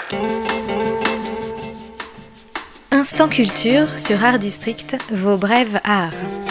Instant Culture sur Art District, vos brèves arts.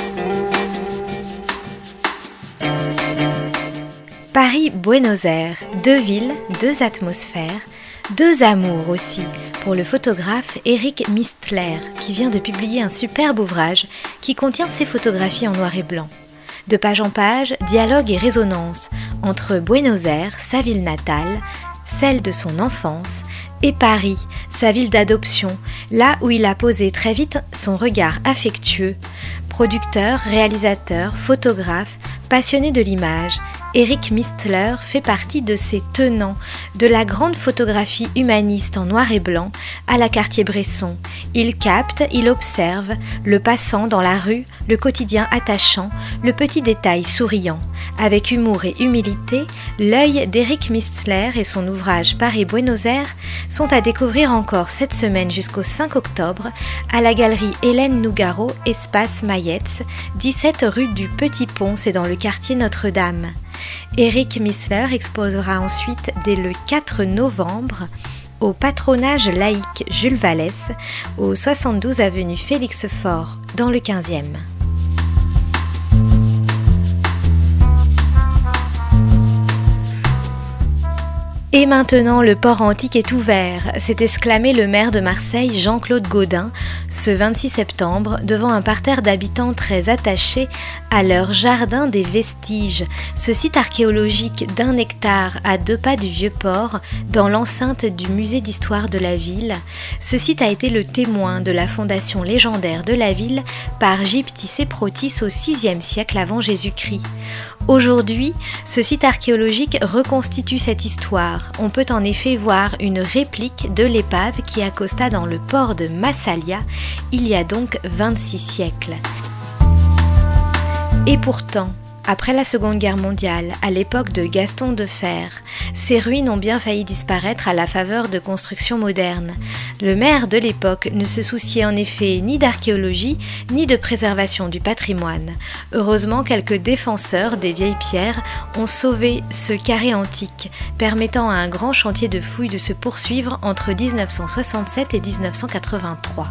Paris-Buenos Aires, 2 villes, 2 atmosphères, 2 amours aussi, pour le photographe Eric Mistler, qui vient de publier un superbe ouvrage qui contient ses photographies en noir et blanc. De page en page, dialogue et résonance entre Buenos Aires, sa ville natale, celle de son enfance, et Paris, sa ville d'adoption, là où il a posé très vite son regard affectueux. Producteur, réalisateur, photographe, passionné de l'image, Eric Mistler fait partie de ces tenants de la grande photographie humaniste en noir et blanc à la Cartier-Bresson. Il capte, il observe, le passant dans la rue, le quotidien attachant, le petit détail souriant. Avec humour et humilité, l'œil d'Eric Mistler et son ouvrage Paris-Buenos Aires sont à découvrir encore cette semaine jusqu'au 5 octobre à la galerie Hélène Nougaro, Espace Mayetz, 17 rue du Petit Pont, c'est dans le quartier Notre-Dame. Eric Mistler exposera ensuite dès le 4 novembre au patronage laïque Jules Vallès, au 72 avenue Félix Faure, dans le 15e. Et maintenant, le port antique est ouvert, s'est exclamé le maire de Marseille, Jean-Claude Gaudin, ce 26 septembre, devant un parterre d'habitants très attachés à leur jardin des vestiges, ce site archéologique d'1 hectare à 2 pas du Vieux-Port, dans l'enceinte du musée d'histoire de la ville. Ce site a été le témoin de la fondation légendaire de la ville par Gyptis Protis au VIe siècle avant Jésus-Christ. Aujourd'hui, ce site archéologique reconstitue cette histoire. On peut en effet voir une réplique de l'épave qui accosta dans le port de Massalia il y a donc 26 siècles. Et pourtant, après la Seconde Guerre mondiale, à l'époque de Gaston Defferre, ces ruines ont bien failli disparaître à la faveur de constructions modernes. Le maire de l'époque ne se souciait en effet ni d'archéologie, ni de préservation du patrimoine. Heureusement, quelques défenseurs des vieilles pierres ont sauvé ce carré antique, permettant à un grand chantier de fouilles de se poursuivre entre 1967 et 1983.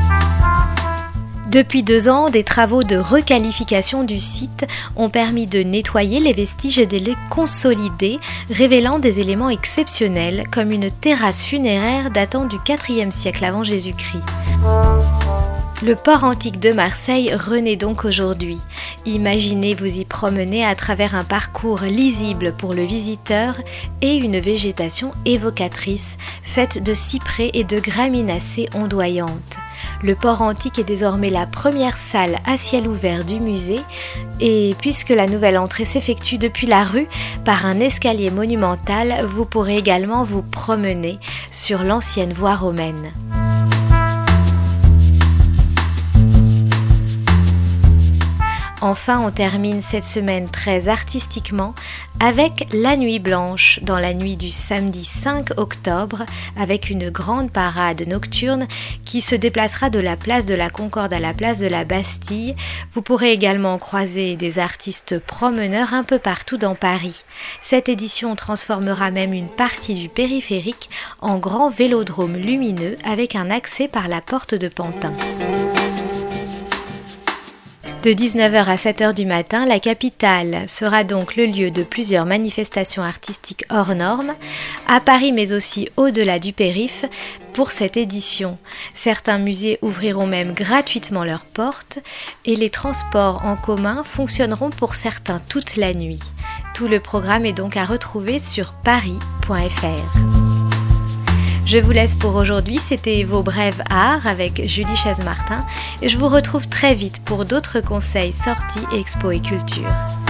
Depuis 2 ans, des travaux de requalification du site ont permis de nettoyer les vestiges et de les consolider, révélant des éléments exceptionnels comme une terrasse funéraire datant du IVe siècle avant Jésus-Christ. Le port antique de Marseille renaît donc aujourd'hui. Imaginez vous y promener à travers un parcours lisible pour le visiteur et une végétation évocatrice, faite de cyprès et de graminacées ondoyantes. Le port antique est désormais la première salle à ciel ouvert du musée et puisque la nouvelle entrée s'effectue depuis la rue par un escalier monumental, vous pourrez également vous promener sur l'ancienne voie romaine. Enfin, on termine cette semaine très artistiquement avec la Nuit Blanche, dans la nuit du samedi 5 octobre, avec une grande parade nocturne qui se déplacera de la place de la Concorde à la place de la Bastille. Vous pourrez également croiser des artistes promeneurs un peu partout dans Paris. Cette édition transformera même une partie du périphérique en grand vélodrome lumineux avec un accès par la porte de Pantin. De 19h à 7h du matin, la capitale sera donc le lieu de plusieurs manifestations artistiques hors normes, à Paris mais aussi au-delà du périph' pour cette édition. Certains musées ouvriront même gratuitement leurs portes et les transports en commun fonctionneront pour certains toute la nuit. Tout le programme est donc à retrouver sur paris.fr. Je vous laisse pour aujourd'hui, c'était vos brèves arts avec Julie Chaise-Martin et je vous retrouve très vite pour d'autres conseils, sorties, expos et culture.